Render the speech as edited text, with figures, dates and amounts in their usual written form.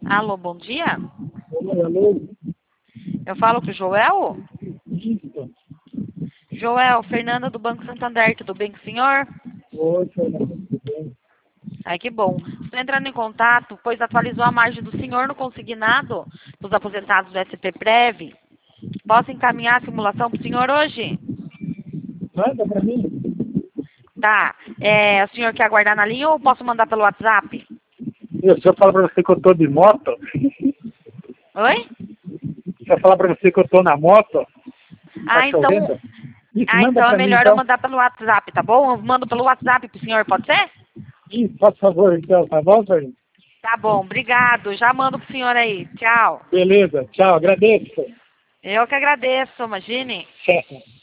Alô, bom dia. Oi, alô? Eu falo com o Joel? Isso. Joel, Fernanda do Banco Santander, tudo bem com o senhor? Oi, Fernando, tudo bem? Ai, que bom. Estou entrando em contato, pois atualizou a margem do senhor no consignado dos aposentados do SP-Prev. Posso encaminhar a simulação para o senhor hoje? Manda pra mim. Tá. O senhor quer aguardar na linha ou posso mandar pelo WhatsApp? Se eu falar pra você que eu tô de moto, Oi? se eu falar pra você que eu tô na moto, tá Ah, então, chovendo. Isso, manda é pra mim melhor eu então. mandar pelo WhatsApp, tá bom? Eu mando pelo WhatsApp pro senhor, pode ser? Isso, por favor, então, tá bom, Fernando? Tá bom, obrigado. Já mando pro senhor aí. Tchau. Beleza, tchau, agradeço. Eu que agradeço, imagine.